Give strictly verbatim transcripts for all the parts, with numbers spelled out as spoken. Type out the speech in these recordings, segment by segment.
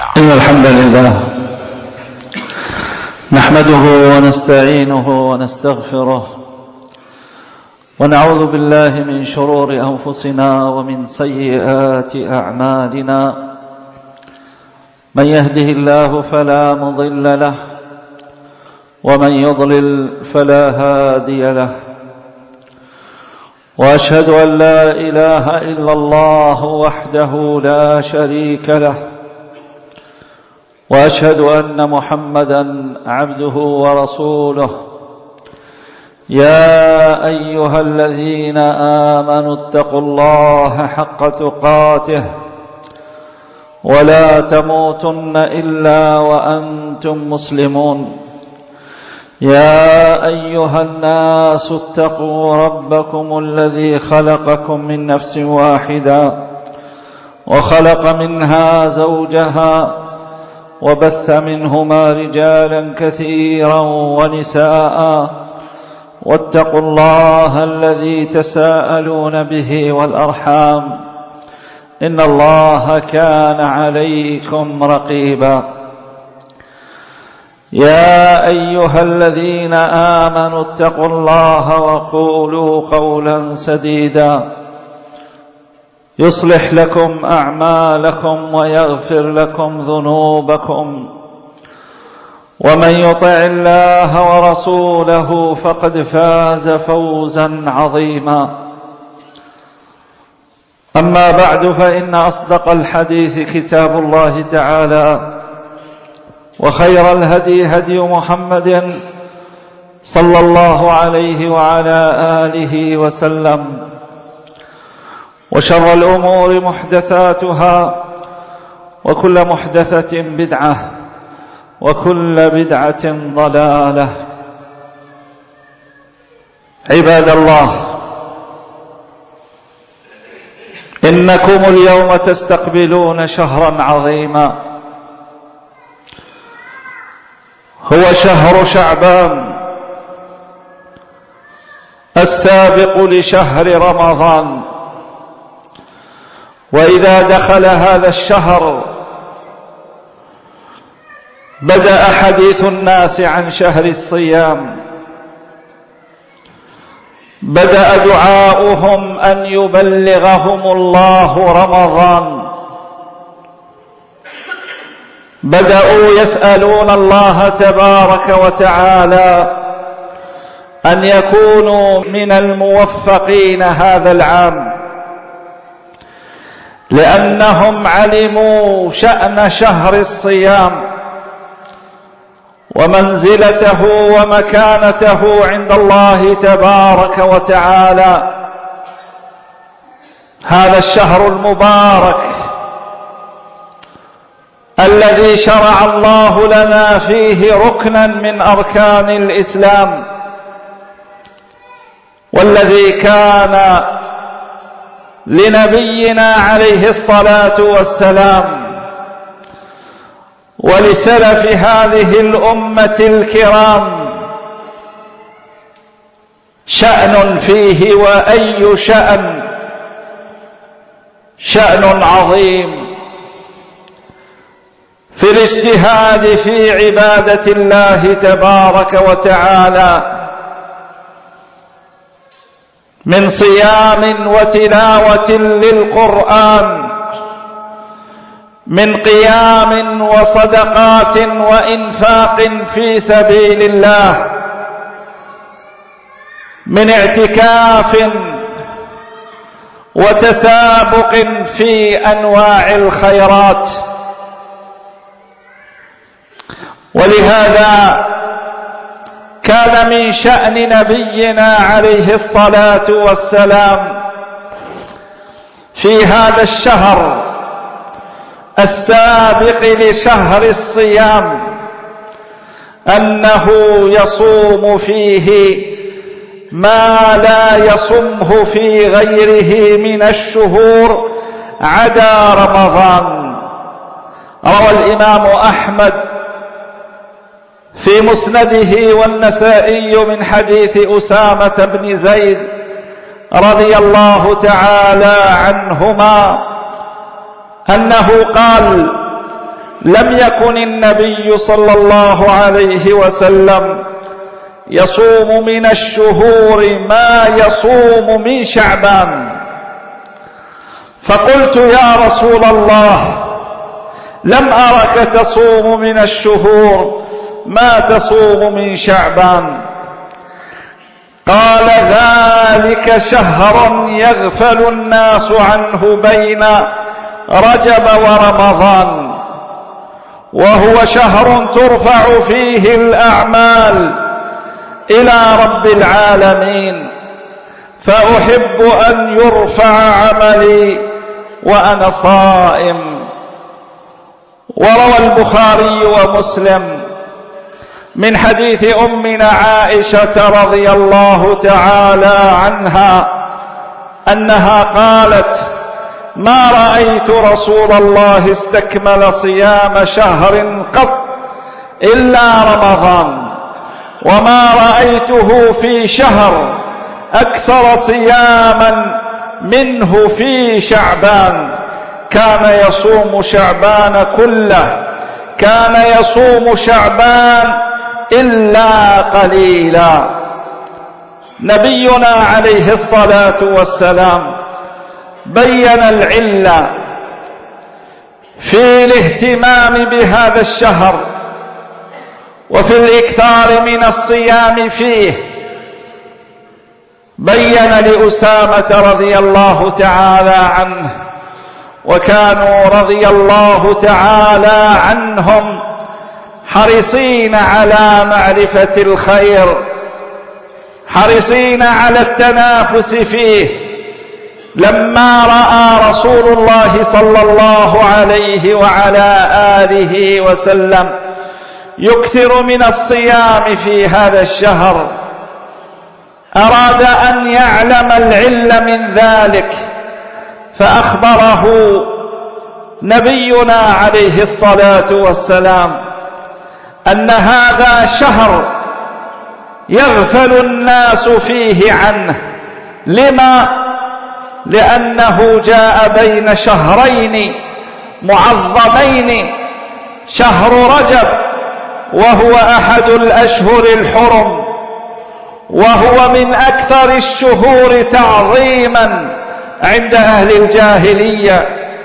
إن الحمد لله نحمده ونستعينه ونستغفره ونعوذ بالله من شرور أنفسنا ومن سيئات أعمالنا. من يهده الله فلا مضل له ومن يضلل فلا هادي له، وأشهد أن لا إله إلا الله وحده لا شريك له، وأشهد أن محمدًا عبده ورسوله. يا أيها الذين آمنوا اتقوا الله حق تقاته ولا تموتن إلا وأنتم مسلمون. يا أيها الناس اتقوا ربكم الذي خلقكم من نفس واحدة وخلق منها زوجها وبث منهما رجالا كثيرا ونساء، واتقوا الله الذي تساءلون به والأرحام إن الله كان عليكم رقيبا. يا أيها الذين آمنوا اتقوا الله وقولوا قولا سديدا يصلح لكم أعمالكم ويغفر لكم ذنوبكم، ومن يطع الله ورسوله فقد فاز فوزا عظيما. أما بعد، فإن أصدق الحديث كتاب الله تعالى، وخير الهدي هدي محمد صلى الله عليه وعلى آله وسلم، وشر الأمور محدثاتها، وكل محدثة بدعة، وكل بدعة ضلالة. عباد الله، إنكم اليوم تستقبلون شهرا عظيما، هو شهر شعبان السابق لشهر رمضان. وإذا دخل هذا الشهر بدأ حديث الناس عن شهر الصيام، بدأ دعاؤهم أن يبلغهم الله رمضان، بدأوا يسألون الله تبارك وتعالى أن يكونوا من الموفقين هذا العام، لأنهم علموا شأن شهر الصيام ومنزلته ومكانته عند الله تبارك وتعالى. هذا الشهر المبارك الذي شرع الله لنا فيه ركنا من أركان الإسلام، والذي كان لنبينا عليه الصلاة والسلام ولسلف هذه الأمة الكرام شأن فيه، وأي شأن شأن عظيم في الاجتهاد في عبادة الله تبارك وتعالى، من صيام وتلاوة للقرآن، من قيام وصدقات وإنفاق في سبيل الله، من اعتكاف وتسابق في أنواع الخيرات. ولهذا كان من شأن نبينا عليه الصلاة والسلام في هذا الشهر السابق لشهر الصيام أنه يصوم فيه ما لا يصمه في غيره من الشهور عدا رمضان. روى الإمام أحمد في مسنده والنسائي من حديث أسامة بن زيد رضي الله تعالى عنهما أنه قال: لم يكن النبي صلى الله عليه وسلم يصوم من الشهور ما يصوم من شعبان. فقلت يا رسول الله لم أرك تصوم من الشهور ما تصوم من شعبان. قال ذلك شهر يغفل الناس عنه بين رجب ورمضان، وهو شهر ترفع فيه الأعمال إلى رب العالمين، فأحب أن يرفع عملي وأنا صائم. وروى البخاري ومسلم من حديث أمنا عائشة رضي الله تعالى عنها أنها قالت: ما رأيت رسول الله استكمل صيام شهر قط إلا رمضان، وما رأيته في شهر أكثر صياما منه في شعبان. كان يصوم شعبان كله، كان يصوم شعبان إلا قليلا. نبينا عليه الصلاة والسلام بين العلة في الاهتمام بهذا الشهر وفي الإكثار من الصيام فيه. بين لأسامة رضي الله تعالى عنه، وكانوا رضي الله تعالى عنهم حريصين على معرفة الخير، حريصين على التنافس فيه. لما رأى رسول الله صلى الله عليه وعلى آله وسلم يكثر من الصيام في هذا الشهر، أراد أن يعلم العلة من ذلك، فأخبره نبينا عليه الصلاة والسلام أن هذا شهر يغفل الناس فيه عنه. لما؟ لأنه جاء بين شهرين معظمين، شهر رجب وهو أحد الأشهر الحرم، وهو من أكثر الشهور تعظيما عند أهل الجاهلية،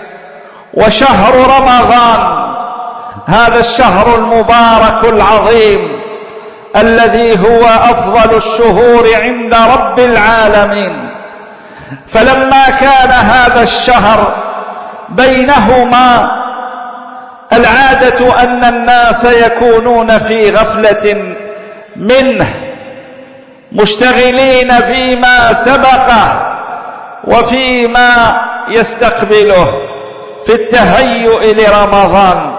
وشهر رمضان هذا الشهر المبارك العظيم الذي هو أفضل الشهور عند رب العالمين. فلما كان هذا الشهر بينهما، العادة أن الناس يكونون في غفلة منه، مشتغلين فيما سبقه وفيما يستقبله في التهيؤ لرمضان.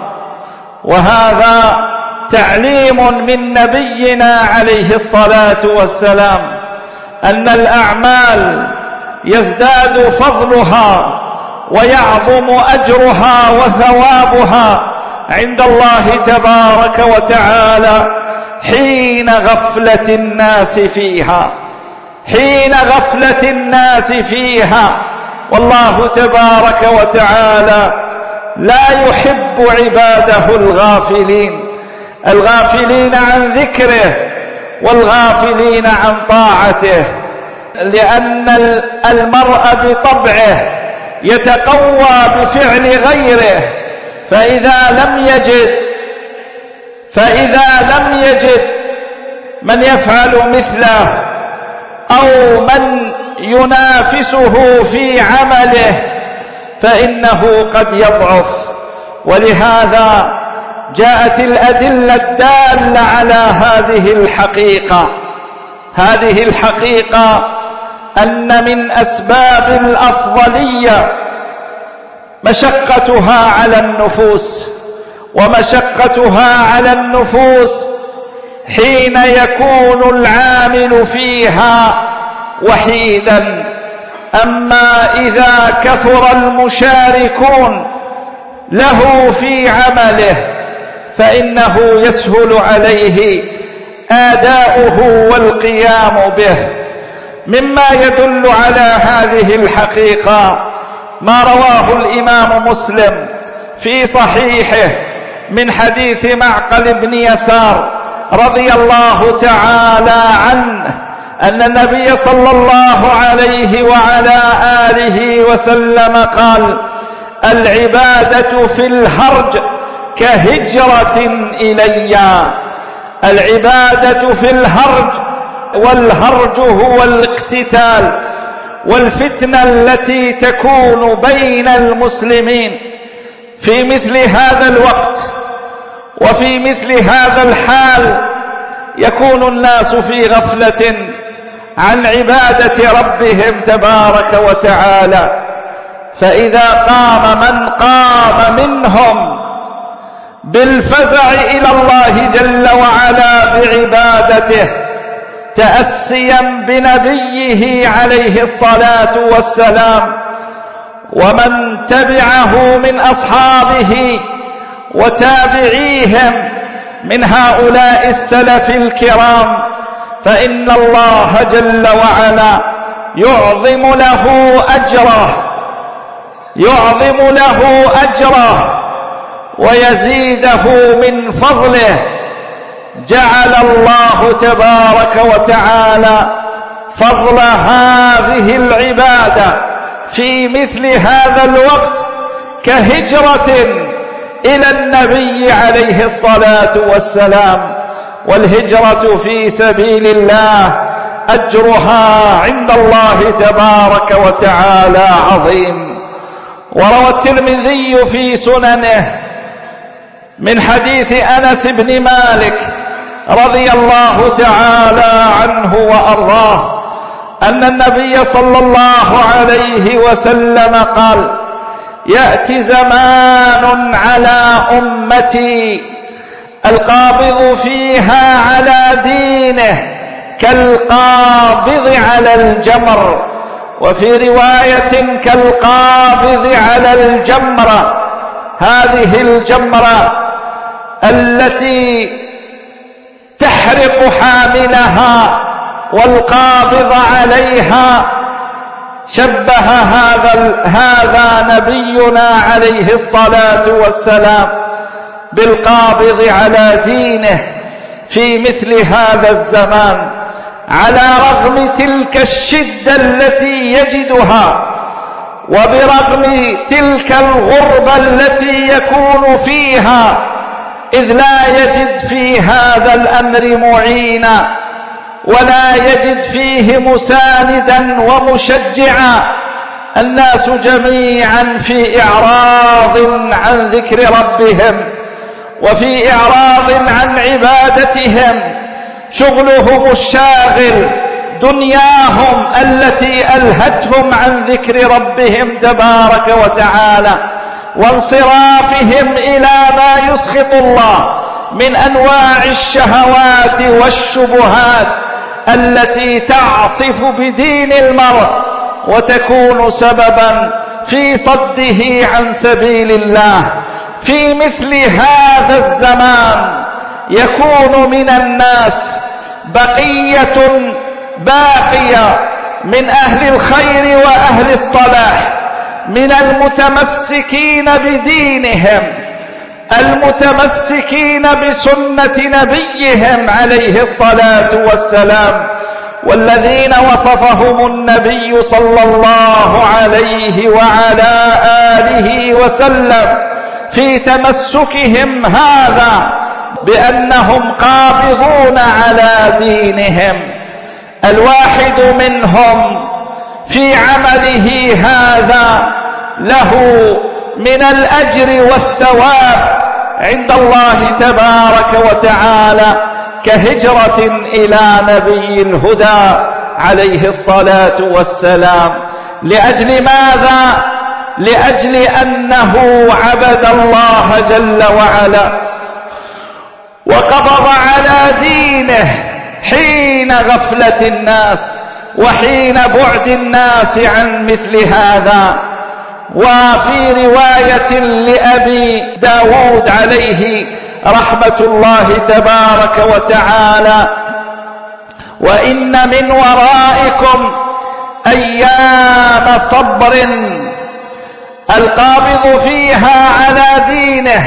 وهذا تعليم من نبينا عليه الصلاة والسلام أن الأعمال يزداد فضلها ويعظم أجرها وثوابها عند الله تبارك وتعالى حين غفلة الناس فيها، حين غفلة الناس فيها. والله تبارك وتعالى لا يحب عباده الغافلين، الغافلين عن ذكره والغافلين عن طاعته، لأن المرء بطبعه يتقوى بفعل غيره، فإذا لم يجد فإذا لم يجد من يفعل مثله أو من ينافسه في عمله فإنه قد يضعف. ولهذا جاءت الأدلة الدالة على هذه الحقيقة. هذه الحقيقة أن من أسباب الأفضلية مشقتها على النفوس، ومشقتها على النفوس حين يكون العامل فيها وحيدا. أما إذا كثر المشاركون له في عمله فإنه يسهل عليه آداؤه والقيام به. مما يدل على هذه الحقيقة ما رواه الإمام مسلم في صحيحه من حديث معقل بن يسار رضي الله تعالى عنه أن النبي صلى الله عليه وعلى آله وسلم قال: العبادة في الهرج كهجرة إلي. العبادة في الهرج، والهرج هو الاقتتال والفتنة التي تكون بين المسلمين في مثل هذا الوقت وفي مثل هذا الحال. يكون الناس في غفلة عن عبادة ربهم تبارك وتعالى، فإذا قام من قام منهم بالفزع إلى الله جل وعلا بعبادته تأسيا بنبيه عليه الصلاة والسلام ومن تبعه من أصحابه وتابعيهم من هؤلاء السلف الكرام، فإن الله جل وعلا يعظم له أجره يعظم له أجره ويزيده من فضله. جعل الله تبارك وتعالى فضل هذه العبادة في مثل هذا الوقت كهجرة إلى النبي عليه الصلاة والسلام. والهجرة في سبيل الله أجرها عند الله تبارك وتعالى عظيم. وروى الترمذي في سننه من حديث أنس بن مالك رضي الله تعالى عنه وأرضاه أن النبي صلى الله عليه وسلم قال: يأتي زمان على أمتي القابض فيها على دينه كالقابض على الجمر، وفي رواية كالقابض على الجمرة. هذه الجمرة التي تحرق حاملها والقابض عليها شبه هذا هذا نبينا عليه الصلاة والسلام بالقابض على دينه في مثل هذا الزمان، على رغم تلك الشدة التي يجدها وبرغم تلك الغربة التي يكون فيها، إذ لا يجد في هذا الأمر معينا ولا يجد فيه مساندا ومشجعا. الناس جميعا في إعراض عن ذكر ربهم وفي إعراض عن عبادتهم، شغلهم الشاغل دنياهم التي ألهتهم عن ذكر ربهم تبارك وتعالى، وانصرافهم إلى ما يسخط الله من أنواع الشهوات والشبهات التي تعصف بدين المرء وتكون سببا في صده عن سبيل الله. في مثل هذا الزمان يكون من الناس بقية باقية من أهل الخير وأهل الصلاح، من المتمسكين بدينهم، المتمسكين بسنة نبيهم عليه الصلاة والسلام، والذين وصفهم النبي صلى الله عليه وعلى آله وسلم في تمسكهم هذا بأنهم قابضون على دينهم. الواحد منهم في عمله هذا له من الأجر والثواب عند الله تبارك وتعالى كهجرة إلى نبي الهدى عليه الصلاة والسلام. لأجل ماذا؟ لأجل أنه عبد الله جل وعلا وقبض على دينه حين غفلة الناس وحين بعد الناس عن مثل هذا. وفي رواية لأبي داود عليه رحمة الله تبارك وتعالى: وإن من ورائكم أيام صبر القابض فيها على دينه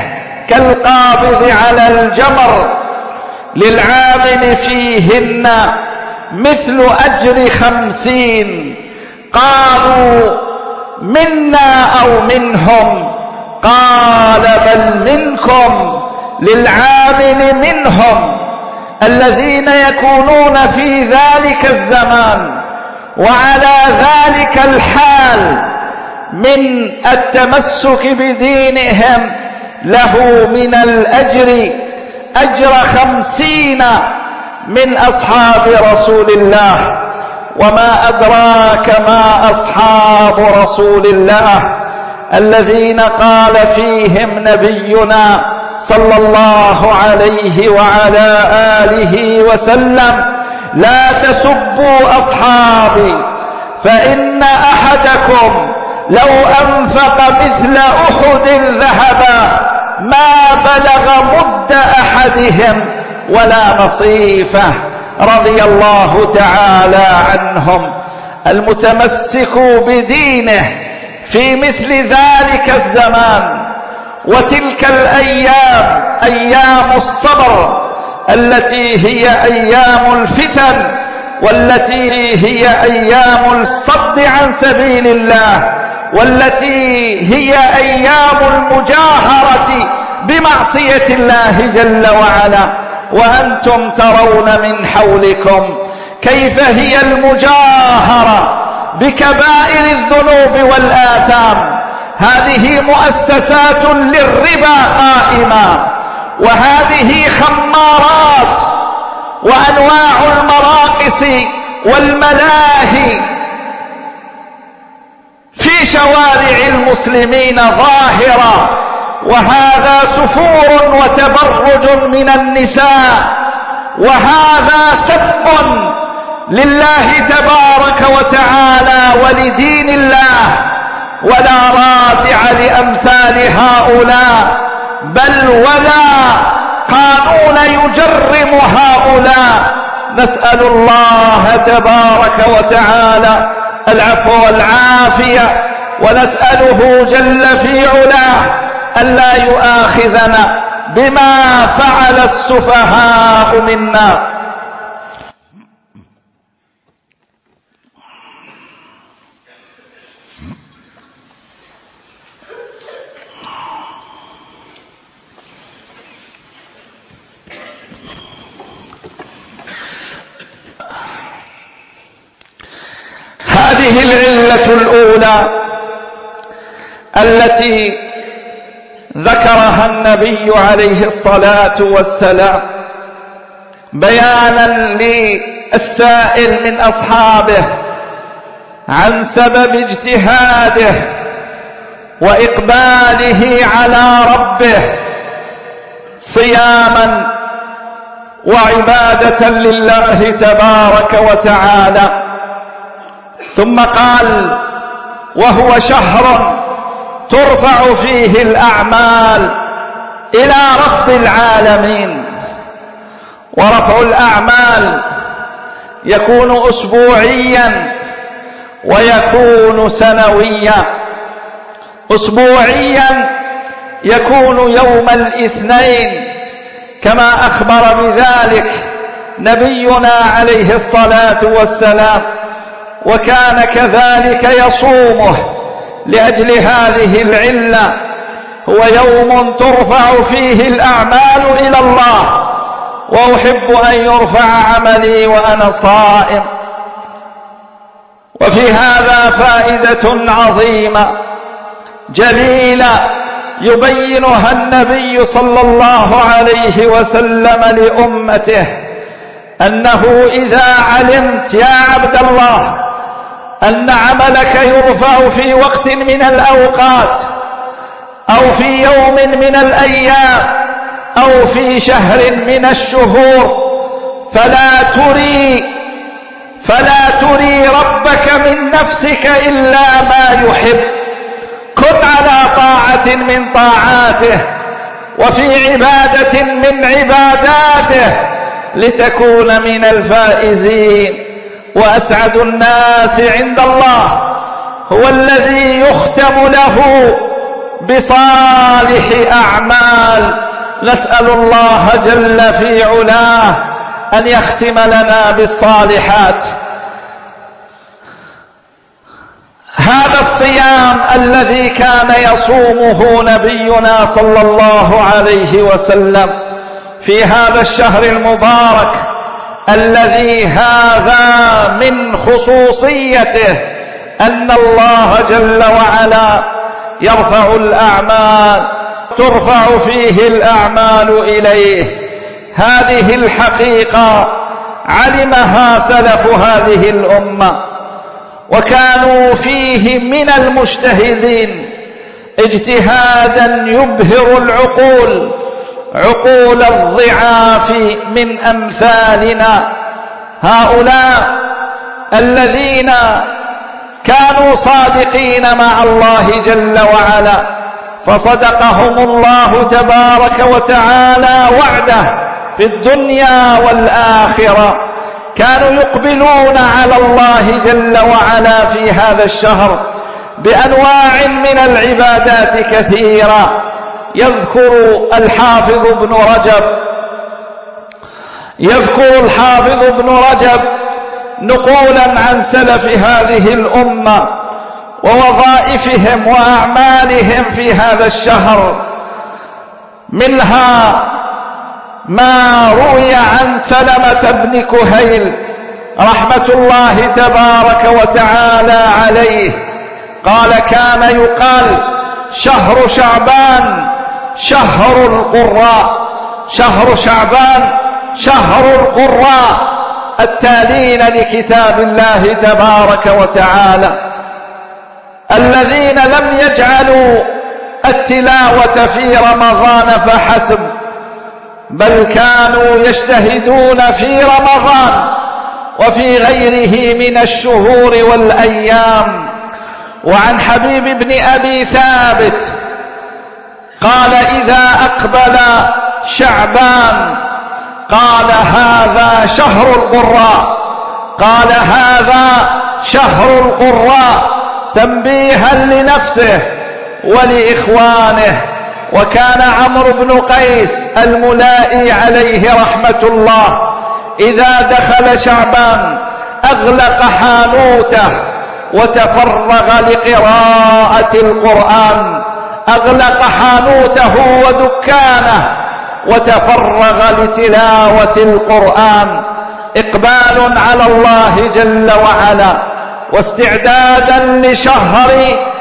كالقابض على الجمر، للعامل فيهن مثل أجر خمسين. قالوا منا أو منهم؟ قال بل منكم، للعامل منهم الذين يكونون في ذلك الزمان وعلى ذلك الحال من التمسك بدينهم له من الأجر أجر خمسين من أصحاب رسول الله. وما أدراك ما أصحاب رسول الله الذين قال فيهم نبينا صلى الله عليه وعلى آله وسلم: لا تسبوا أصحابي فإن أحدكم لو أنفق مثل أحد ذهبا ما بلغ مد أحدهم ولا نصيفه، رضي الله تعالى عنهم. المتمسك بدينه في مثل ذلك الزمان وتلك الأيام، أيام الصبر التي هي أيام الفتن، والتي هي أيام الصد عن سبيل الله، والتي هي أيام المجاهرة بمعصية الله جل وعلا. وأنتم ترون من حولكم كيف هي المجاهرة بكبائر الذنوب والآثام. هذه مؤسسات للربا قائمة، وهذه خمارات وأنواع المراقص والملاهي في شوارع المسلمين ظاهرة، وهذا سفور وتبرج من النساء، وهذا سب لله تبارك وتعالى ولدين الله، ولا رادع لأمثال هؤلاء، بل ولا قانون يجرم هؤلاء. نسأل الله تبارك وتعالى العفو والعافية، ونسأله جل في علاه ألا يؤاخذنا بما فعل السفهاء منا. هذه العلة الأولى التي ذكرها النبي عليه الصلاة والسلام بيانا للسائل من أصحابه عن سبب اجتهاده وإقباله على ربه صياما وعبادة لله تبارك وتعالى. ثم قال: وهو شهر ترفع فيه الأعمال إلى رب العالمين. ورفع الأعمال يكون أسبوعيا ويكون سنويا. أسبوعيا يكون يوم الاثنين كما أخبر بذلك نبينا عليه الصلاة والسلام، وكان كذلك يصومه لأجل هذه العلة. هو يوم ترفع فيه الأعمال إلى الله، وأحب أن يرفع عملي وأنا صائم. وفي هذا فائدة عظيمة جليلة يبينها النبي صلى الله عليه وسلم لأمته، أنه إذا علمت يا عبد الله أن عملك يرفع في وقت من الأوقات أو في يوم من الأيام أو في شهر من الشهور، فلا تري فلا تري ربك من نفسك إلا ما يحب. كن على طاعة من طاعاته وفي عبادة من عباداته لتكون من الفائزين. وأسعد الناس عند الله هو الذي يختم له بصالح أعمال. نسأل الله جل في علاه أن يختم لنا بالصالحات. هذا الصيام الذي كان يصومه نبينا صلى الله عليه وسلم في هذا الشهر المبارك، الذي هذا من خصوصيته أن الله جل وعلا يرفع الأعمال، ترفع فيه الأعمال إليه. هذه الحقيقة علمها سلف هذه الأمة، وكانوا فيه من المجتهدين اجتهادا يبهر العقول، عقول الضعاف من أمثالنا، هؤلاء الذين كانوا صادقين مع الله جل وعلا، فصدقهم الله تبارك وتعالى وعده في الدنيا والآخرة. كانوا يقبلون على الله جل وعلا في هذا الشهر بأنواع من العبادات كثيرة. يذكر الحافظ ابن رجب يذكر الحافظ ابن رجب نقولا عن سلف هذه الأمة ووظائفهم وأعمالهم في هذا الشهر. منها ما روي عن سلمة بن كهيل رحمة الله تبارك وتعالى عليه قال: كان يقال شهر شعبان شهر القراء، شهر شعبان شهر القراء التالين لكتاب الله تبارك وتعالى، الذين لم يجعلوا التلاوة في رمضان فحسب، بل كانوا يجتهدون في رمضان وفي غيره من الشهور والأيام. وعن حبيب بن أبي ثابت قال: إذا أقبل شعبان قال: هذا شهر القراء، قال: هذا شهر القراء، تنبيها لنفسه ولإخوانه. وكان عمرو بن قيس الملائي عليه رحمة الله إذا دخل شعبان أغلق حانوته وتفرغ لقراءة القرآن، أغلق حانوته ودكانه وتفرغ لتلاوة القرآن، إقبال على الله جل وعلا واستعدادا لشهر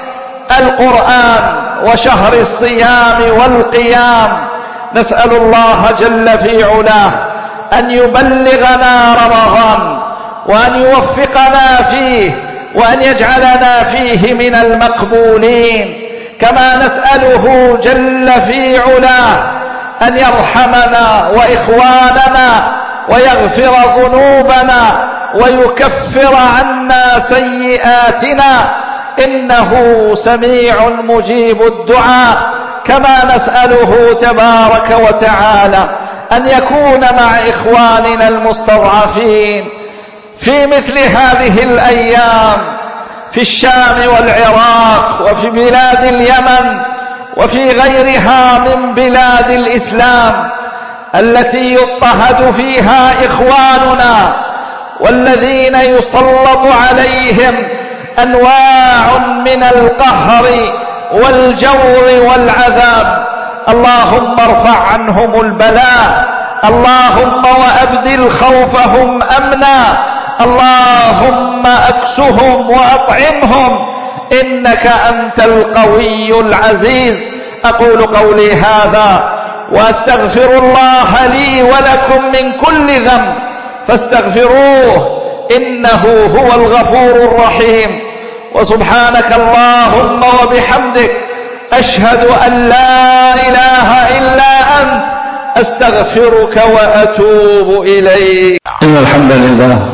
القرآن وشهر الصيام والقيام. نسأل الله جل في علاه أن يبلغنا رمضان وأن يوفقنا فيه وأن يجعلنا فيه من المقبولين، كما نسأله جل في علاه أن يرحمنا وإخواننا ويغفر ذنوبنا ويكفر عنا سيئاتنا، إنه سميع مجيب الدعاء. كما نسأله تبارك وتعالى أن يكون مع إخواننا المستضعفين في مثل هذه الأيام في الشام والعراق وفي بلاد اليمن وفي غيرها من بلاد الإسلام التي يضطهد فيها إخواننا، والذين يسلط عليهم أنواع من القهر والجور والعذاب. اللهم ارفع عنهم البلاء، اللهم وأبدل خوفهم أمنا، اللهم أكسهم وأطعمهم، إنك أنت القوي العزيز. أقول قولي هذا وأستغفر الله لي ولكم من كل ذنب فاستغفروه إنه هو الغفور الرحيم. وسبحانك اللهم وبحمدك أشهد أن لا إله إلا أنت أستغفرك وأتوب إليك. إن الحمد لله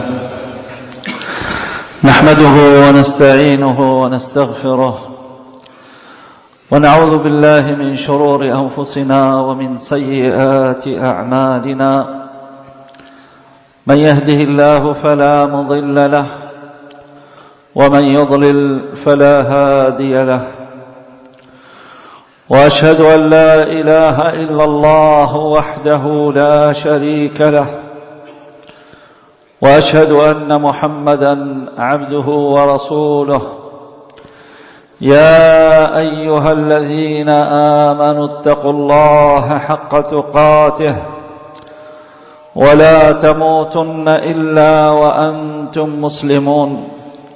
نحمده ونستعينه ونستغفره ونعوذ بالله من شرور أنفسنا ومن سيئات أعمالنا. من يهده الله فلا مضل له ومن يضلل فلا هادي له، وأشهد أن لا إله إلا الله وحده لا شريك له، وأشهد أن محمدا عبده ورسوله. يا أيها الذين آمنوا اتقوا الله حق تقاته ولا تموتن إلا وأنتم مسلمون.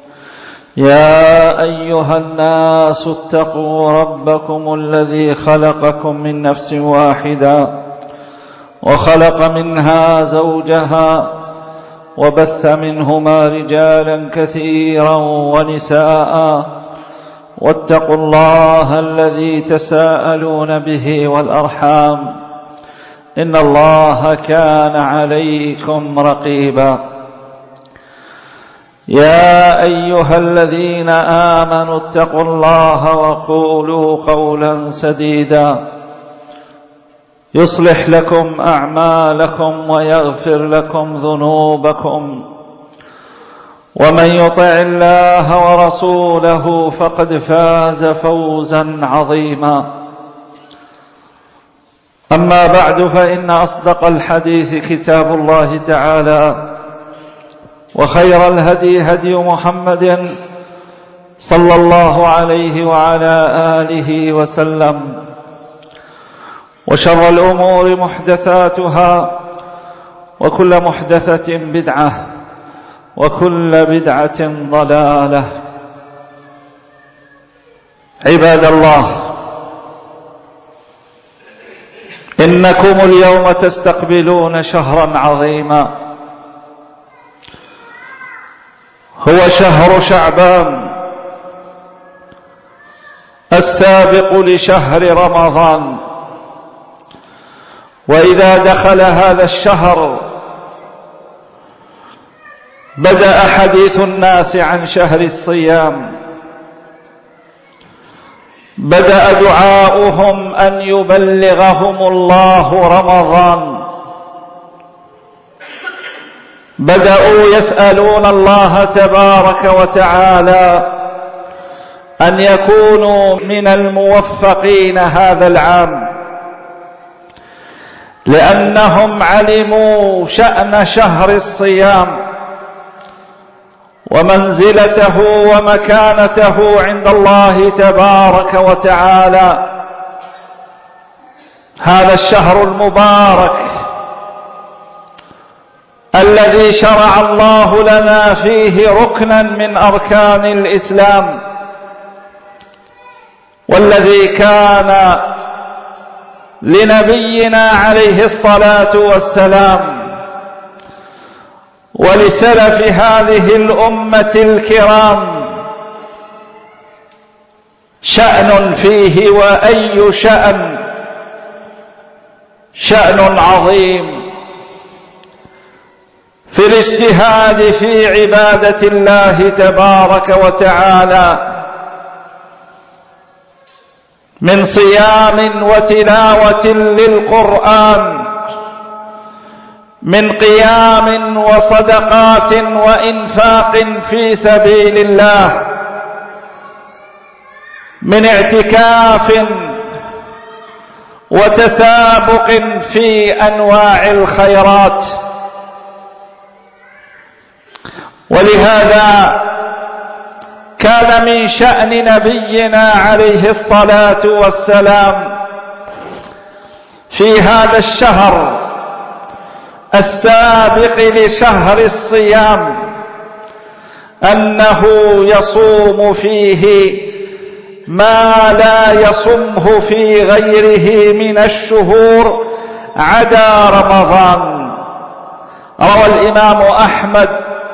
يا أيها الناس اتقوا ربكم الذي خلقكم من نفس واحدة وخلق منها زوجها وبث منهما رجالا كثيرا ونساء، واتقوا الله الذي تساءلون به والأرحام، إن الله كان عليكم رقيبا. يا أيها الذين آمنوا اتقوا الله وقولوا قولا سديدا يصلح لكم أعمالكم ويغفر لكم ذنوبكم، ومن يطع الله ورسوله فقد فاز فوزا عظيما. أما بعد، فإن أصدق الحديث كتاب الله تعالى، وخير الهدي هدي محمد صلى الله عليه وعلى آله وسلم، وشر الأمور محدثاتها، وكل محدثة بدعة، وكل بدعة ضلالة. عباد الله، إنكم اليوم تستقبلون شهرا عظيما، هو شهر شعبان السابق لشهر رمضان. وإذا دخل هذا الشهر بدأ حديث الناس عن شهر الصيام، بدأ دعاؤهم أن يبلغهم الله رمضان، بدأوا يسألون الله تبارك وتعالى أن يكونوا من الموفقين هذا العام، لأنهم علموا شأن شهر الصيام ومنزلته ومكانته عند الله تبارك وتعالى. هذا الشهر المبارك الذي شرع الله لنا فيه ركنا من أركان الإسلام، والذي كان لنبينا عليه الصلاة والسلام ولسلف هذه الأمة الكرام شأن فيه، وأي شأن، شأن عظيم في الاجتهاد في عبادة الله تبارك وتعالى، من صيام وتلاوة للقرآن، من قيام وصدقات وإنفاق في سبيل الله، من اعتكاف وتسابق في أنواع الخيرات. ولهذا كان من شأن نبينا عليه الصلاة والسلام في هذا الشهر السابق لشهر الصيام أنه يصوم فيه ما لا يصمه في غيره من الشهور عدا رمضان. روى الإمام أحمد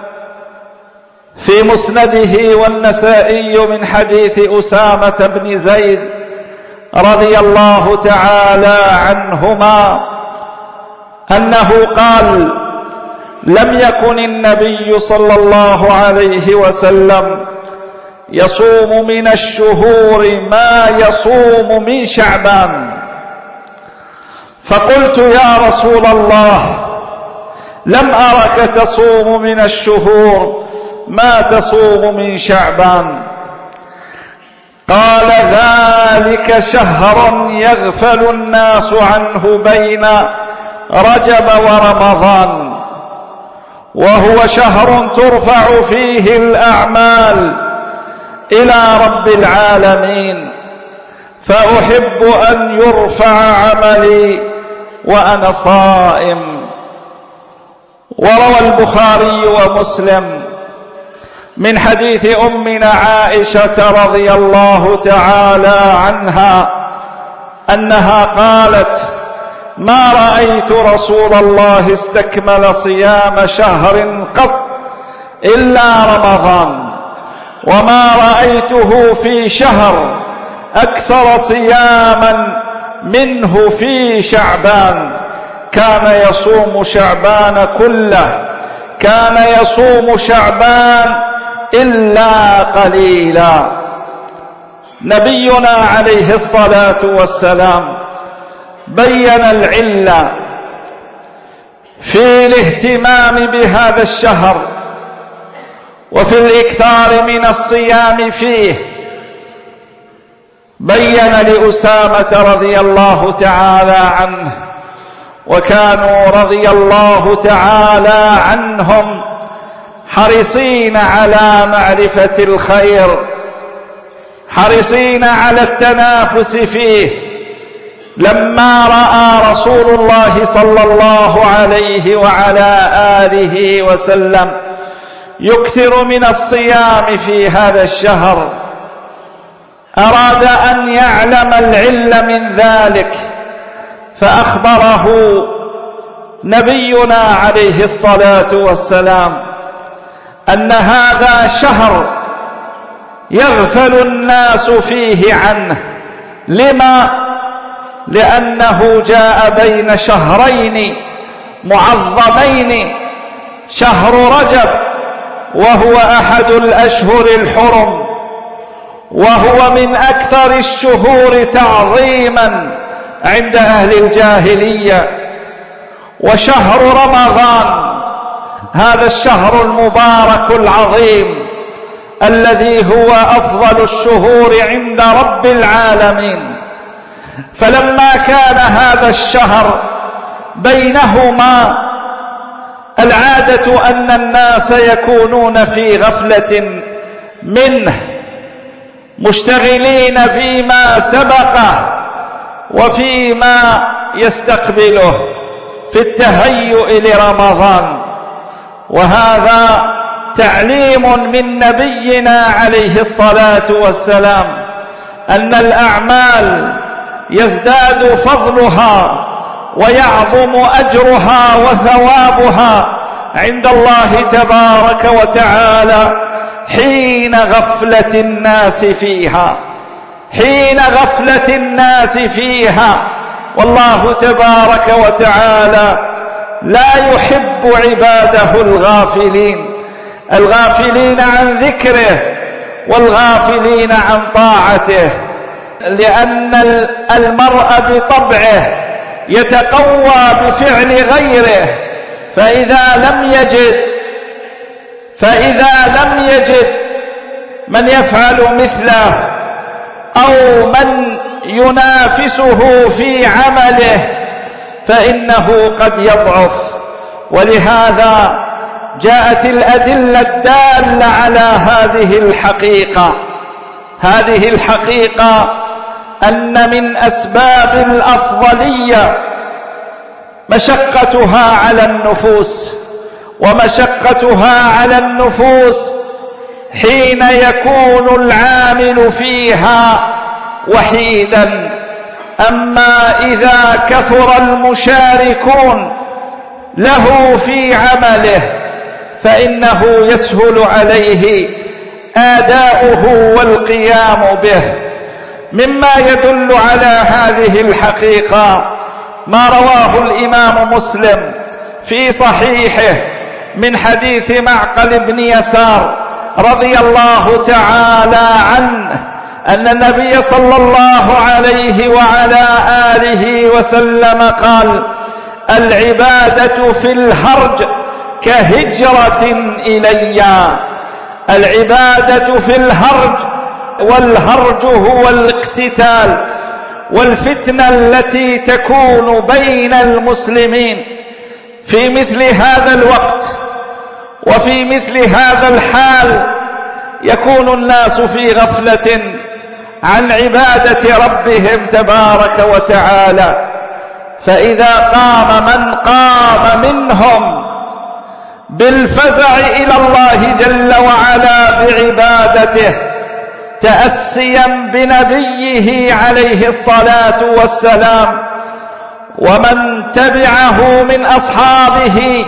في مسنده والنسائي من حديث أسامة بن زيد رضي الله تعالى عنهما أنه قال: لم يكن النبي صلى الله عليه وسلم يصوم من الشهور ما يصوم من شعبان. فقلت: يا رسول الله، لم أرك تصوم من الشهور ما تصوم من شعبان. قال: ذلك شهر يغفل الناس عنه بين رجب ورمضان، وهو شهر ترفع فيه الأعمال إلى رب العالمين، فأحب أن يرفع عملي وأنا صائم. وروى البخاري ومسلم من حديث أمنا عائشة رضي الله تعالى عنها أنها قالت: ما رأيت رسول الله استكمل صيام شهر قط إلا رمضان، وما رأيته في شهر أكثر صياما منه في شعبان، كان يصوم شعبان كله، كان يصوم شعبان إلا قليلا. نبينا عليه الصلاة والسلام بين العلة في الاهتمام بهذا الشهر وفي الإكثار من الصيام فيه. بين لأسامة رضي الله تعالى عنه، وكانوا رضي الله تعالى عنهم حريصين على معرفة الخير، حريصين على التنافس فيه. لما رأى رسول الله صلى الله عليه وعلى آله وسلم يكثر من الصيام في هذا الشهر، أراد أن يعلم العلة من ذلك، فأخبره نبينا عليه الصلاة والسلام أن هذا شهر يغفل الناس فيه عنه. لما؟ لأنه جاء بين شهرين معظمين، شهر رجب وهو أحد الأشهر الحرم، وهو من أكثر الشهور تعظيما عند أهل الجاهلية، وشهر رمضان هذا الشهر المبارك العظيم الذي هو أفضل الشهور عند رب العالمين. فلما كان هذا الشهر بينهما العادة أن الناس يكونون في غفلة منه، مشتغلين فيما سبقه وفيما يستقبله في التهيؤ لرمضان. وهذا تعليم من نبينا عليه الصلاة والسلام أن الأعمال يزداد فضلها ويعظم أجرها وثوابها عند الله تبارك وتعالى حين غفلة الناس فيها، حين غفلة الناس فيها. والله تبارك وتعالى لا يحب عباده الغافلين، الغافلين عن ذكره والغافلين عن طاعته، لأن المرء بطبعه يتقوى بفعل غيره، فإذا لم يجد فإذا لم يجد من يفعل مثله أو من ينافسه في عمله فإنه قد يضعف. ولهذا جاءت الأدلة الدالة على هذه الحقيقة. هذه الحقيقة أن من أسباب الأفضلية مشقتها على النفوس، ومشقتها على النفوس حين يكون العامل فيها وحيدا. أما إذا كثر المشاركون له في عمله فإنه يسهل عليه آداؤه والقيام به. مما يدل على هذه الحقيقة ما رواه الإمام مسلم في صحيحه من حديث معقل بن يسار رضي الله تعالى عنه أن النبي صلى الله عليه وعلى آله وسلم قال: العبادة في الهرج كهجرة إلي. العبادة في الهرج والهرج هو الاقتتال والفتنة التي تكون بين المسلمين في مثل هذا الوقت وفي مثل هذا الحال. يكون الناس في غفلة عن عبادة ربهم تبارك وتعالى، فإذا قام من قام منهم بالفزع إلى الله جل وعلا بعبادته تأسيا بنبيه عليه الصلاة والسلام ومن تبعه من أصحابه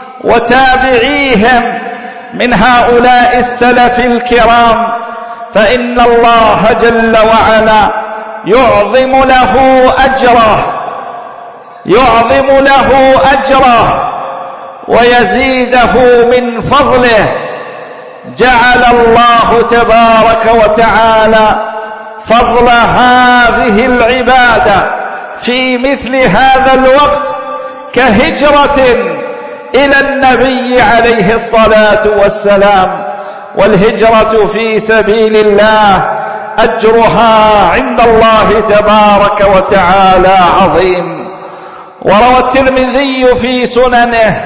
وتابعيهم من هؤلاء السلف الكرام، فإن الله جل وعلا يعظم له أجره يعظم له أجره ويزيده من فضله. جعل الله تبارك وتعالى فضل هذه العبادة في مثل هذا الوقت كهجرة إلى النبي عليه الصلاة والسلام، والهجرة في سبيل الله أجرها عند الله تبارك وتعالى عظيم. وروى الترمذي في سننه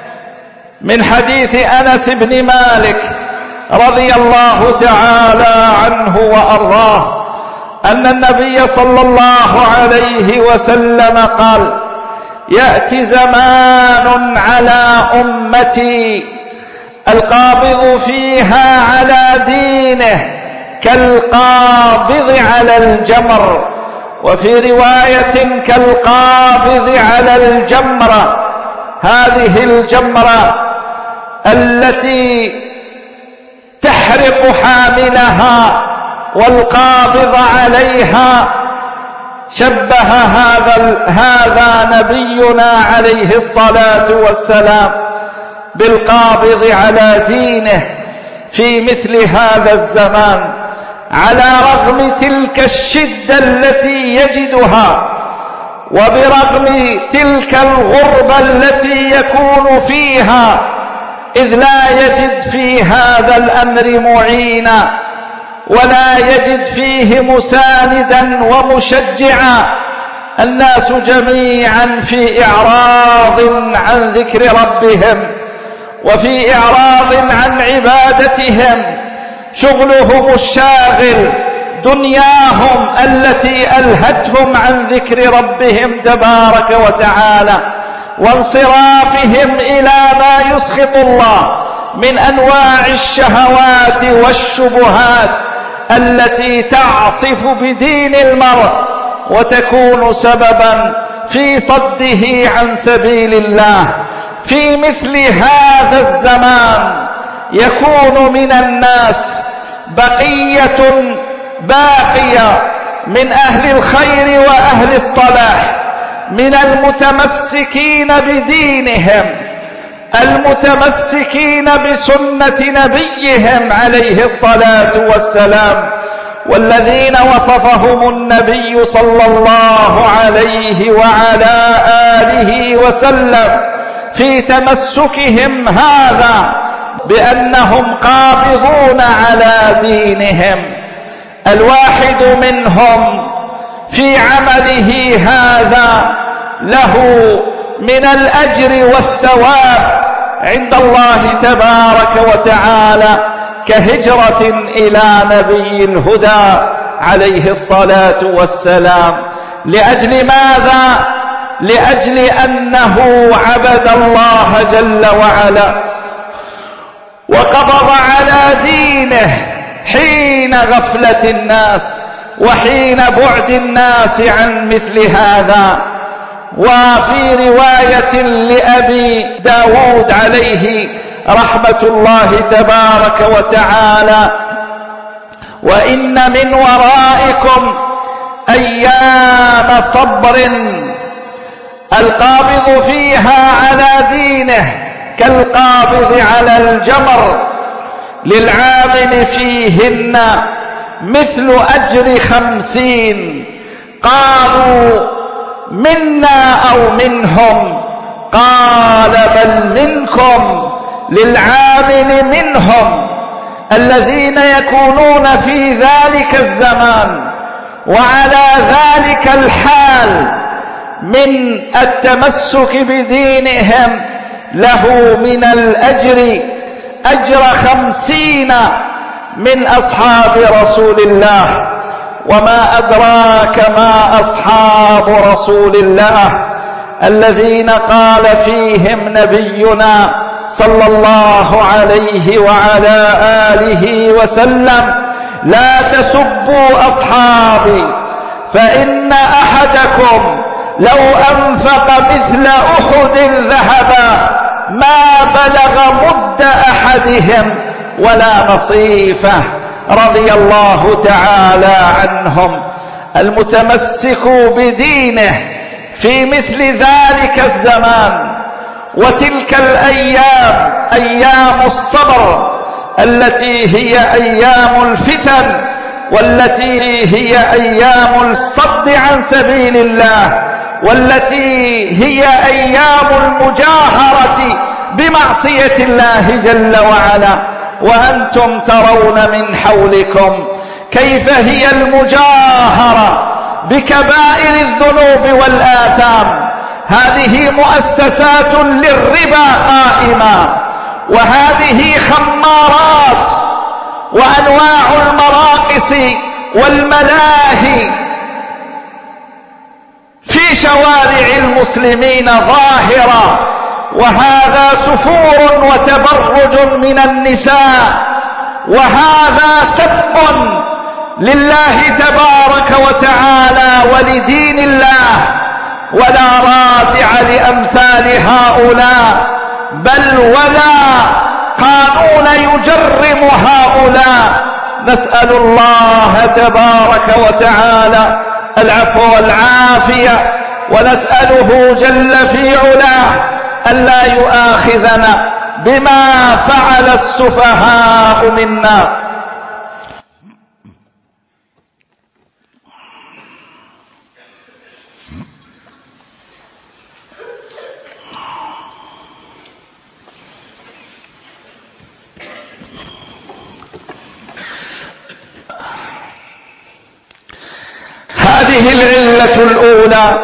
من حديث أنس بن مالك رضي الله تعالى عنه وأرضاه أن النبي صلى الله عليه وسلم قال: يأتي زمان على أمتي القابض فيها على دينه كالقابض على الجمر، وفي رواية كالقابض على الجمرة. هذه الجمرة التي تحرق حاملها والقابض عليها شبه هذا هذا نبينا عليه الصلاة والسلام بالقابض على دينه في مثل هذا الزمان، على رغم تلك الشدة التي يجدها وبرغم تلك الغربة التي يكون فيها، إذ لا يجد في هذا الأمر معينا ولا يجد فيه مساندا ومشجعا. الناس جميعا في إعراض عن ذكر ربهم وفي إعراض عن عبادتهم، شغلهم الشاغل دنياهم التي ألهتهم عن ذكر ربهم تبارك وتعالى، وانصرافهم إلى ما يسخط الله من أنواع الشهوات والشبهات التي تعصف بدين المرء وتكون سببا في صده عن سبيل الله. في مثل هذا الزمان يكون من الناس بقية باقية من أهل الخير وأهل الصلاح، من المتمسكين بدينهم، المتمسكين بسنة نبيهم عليه الصلاة والسلام، والذين وصفهم النبي صلى الله عليه وعلى آله وسلم في تمسكهم هذا بأنهم قابضون على دينهم. الواحد منهم في عمله هذا له من الأجر والثواب عند الله تبارك وتعالى كهجرة إلى نبي الهدى عليه الصلاة والسلام. لأجل ماذا؟ لأجل أنه عبد الله جل وعلا وقبض على دينه حين غفلة الناس وحين بعد الناس عن مثل هذا. وفي رواية لأبي داود عليه رحمة الله تبارك وتعالى: وإن من ورائكم أيام صبر القابض فيها على دينه كالقابض على الجمر، للعامل فيهن مثل أجر خمسين. قالوا: منا أو منهم؟ قال: بل منكم، للعامل منهم الذين يكونون في ذلك الزمان وعلى ذلك الحال من التمسك بدينهم له من الأجر أجر خمسين من أصحاب رسول الله. وما أدراك ما أصحاب رسول الله الذين قال فيهم نبينا صلى الله عليه وعلى آله وسلم: لا تسبوا أصحابي فإن أحدكم لو أنفق مثل أحد ذهبا ما بلغ مد أحدهم ولا نصيفه، رضي الله تعالى عنهم. المتمسك بدينه في مثل ذلك الزمان وتلك الأيام أيام الصبر التي هي أيام الفتن والتي هي أيام الصد عن سبيل الله والتي هي أيام المجاهرة بمعصية الله جل وعلا، وأنتم ترون من حولكم كيف هي المجاهرة بكبائر الذنوب والآثام. هذه مؤسسات للربا قائمة، وهذه خمارات وأنواع المراقص والملاهي في شوارع المسلمين ظاهرة، وهذا سفور وتبرج من النساء، وهذا سب لله تبارك وتعالى ولدين الله، ولا رادع لأمثال هؤلاء، بل ولا قانون يجرم هؤلاء. نسأل الله تبارك وتعالى العفو والعافية، ونسأله جل في علاه ألا يؤاخذنا بما فعل السفهاء منا. هذه العلة الأولى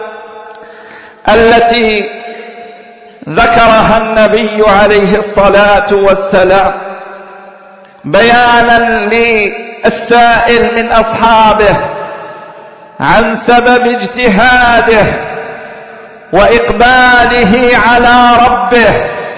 التي ذكرها النبي عليه الصلاة والسلام بيانا للسائل من أصحابه عن سبب اجتهاده وإقباله على ربه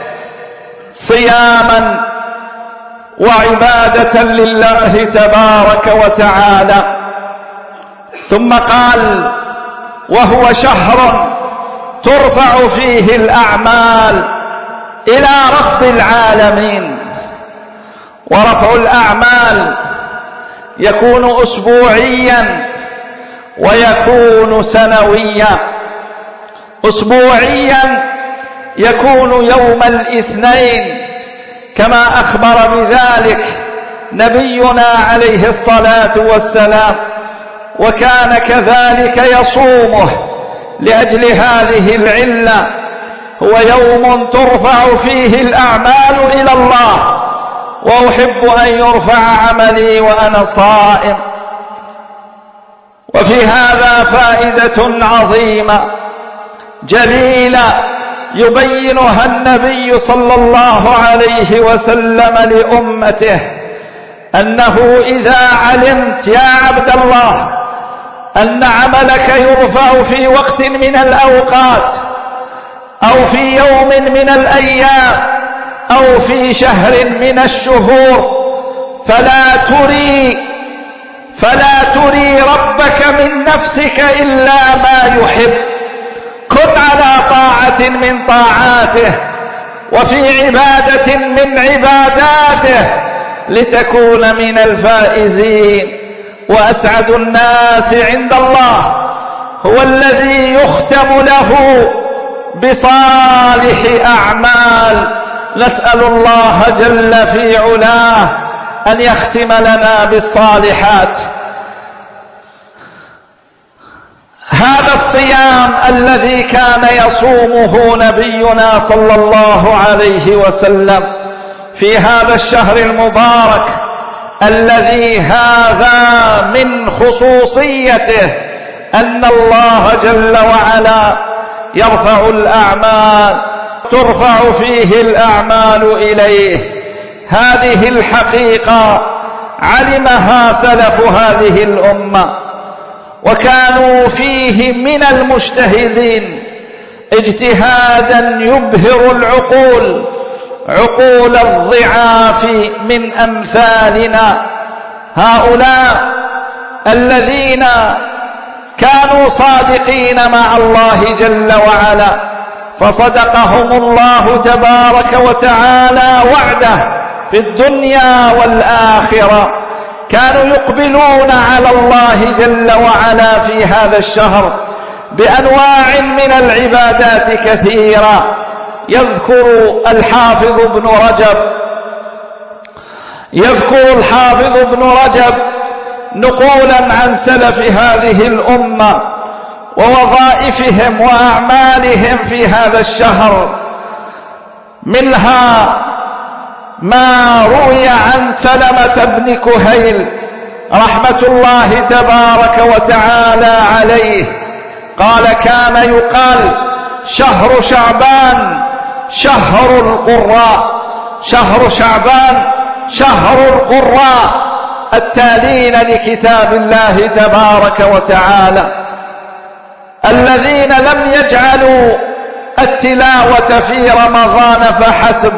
صياما وعبادة لله تبارك وتعالى. ثم قال: وهو شهر ترفع فيه الأعمال إلى رب العالمين. ورفع الأعمال يكون أسبوعيا ويكون سنويا. أسبوعيا يكون يوم الاثنين كما أخبر بذلك نبينا عليه الصلاة والسلام، وكان كذلك يصومه لأجل هذه العلة. هو يوم ترفع فيه الأعمال إلى الله، وأحب أن يرفع عملي وأنا صائم. وفي هذا فائدة عظيمة جليلة يبينها النبي صلى الله عليه وسلم لأمته، أنه إذا علمت يا عبد الله أن عملك يرفع في وقت من الأوقات أو في يوم من الأيام أو في شهر من الشهور، فلا تري فلا تري ربك من نفسك إلا ما يحب. كن على طاعة من طاعاته وفي عبادة من عباداته لتكون من الفائزين. وأسعد الناس عند الله هو الذي يختم له بصالح أعمال. نسأل الله جل في علاه أن يختم لنا بالصالحات. هذا الصيام الذي كان يصومه نبينا صلى الله عليه وسلم في هذا الشهر المبارك الذي هذا من خصوصيته أن الله جل وعلا يرفع الأعمال، ترفع فيه الأعمال إليه. هذه الحقيقة علمها سلف هذه الأمة، وكانوا فيه من المجتهدين اجتهادا يبهر العقول، عقول الضعاف من أمثالنا. هؤلاء الذين كانوا صادقين مع الله جل وعلا، فصدقهم الله تبارك وتعالى وعده في الدنيا والآخرة. كانوا يقبلون على الله جل وعلا في هذا الشهر بأنواع من العبادات كثيرة. يذكر الحافظ ابن رجب يذكر الحافظ ابن رجب نقولا عن سلف هذه الأمة ووظائفهم وأعمالهم في هذا الشهر. منها ما روي عن سلمة بن كهيل رحمة الله تبارك وتعالى عليه قال: كان يقال شهر شعبان شهر القراء، شهر شعبان شهر القراء التالين لكتاب الله تبارك وتعالى، الذين لم يجعلوا التلاوة في رمضان فحسب،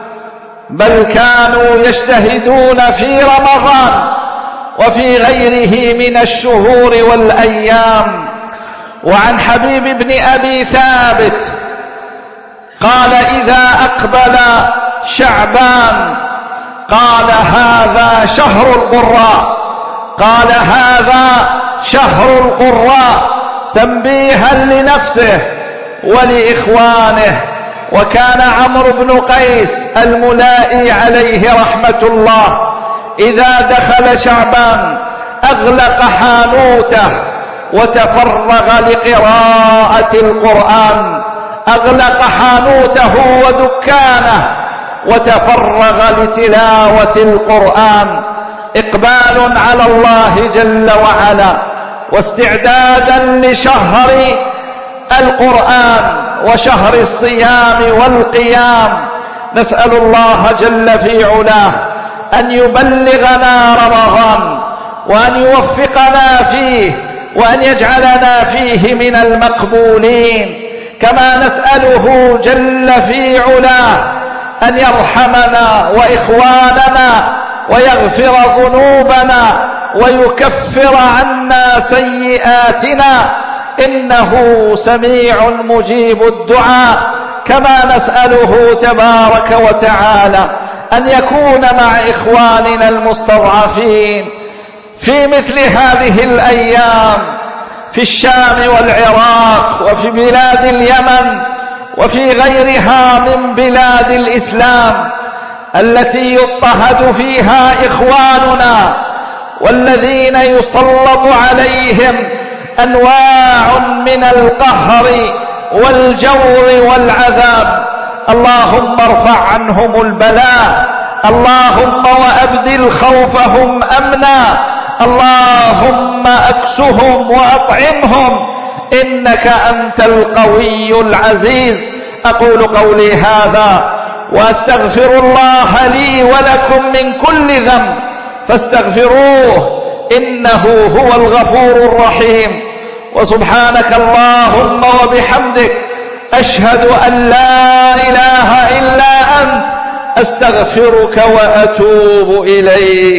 بل كانوا يجتهدون في رمضان وفي غيره من الشهور والأيام. وعن حبيب بن أبي ثابت قال: إذا أقبل شعبان قال: هذا شهر القراء، قال: هذا شهر القراء، تنبيها لنفسه ولإخوانه. وكان عمرو بن قيس الملائي عليه رحمة الله إذا دخل شعبان أغلق حانوته وتفرغ لقراءة القرآن، أغلق حانوته ودكانه وتفرغ لتلاوة القرآن، إقبال على الله جل وعلا واستعدادا لشهر القرآن وشهر الصيام والقيام. نسأل الله جل في علاه أن يبلغنا رمضان وأن يوفقنا فيه وأن يجعلنا فيه من المقبولين، كما نسأله جل في علاه أن يرحمنا وإخواننا ويغفر ذنوبنا ويكفر عنا سيئاتنا، إنه سميع مجيب الدعاء. كما نسأله تبارك وتعالى أن يكون مع إخواننا المستضعفين في مثل هذه الأيام في الشام والعراق وفي بلاد اليمن وفي غيرها من بلاد الإسلام التي يضطهد فيها إخواننا، والذين يسلط عليهم أنواع من القهر والجور والعذاب. اللهم ارفع عنهم البلاء، اللهم وأبدل خوفهم أمنا، اللهم أكسهم وأطعمهم، إنك أنت القوي العزيز. أقول قولي هذا وأستغفر الله لي ولكم من كل ذنب فاستغفروه إنه هو الغفور الرحيم. وسبحانك اللهم وبحمدك أشهد أن لا إله إلا أنت أستغفرك وأتوب إليك.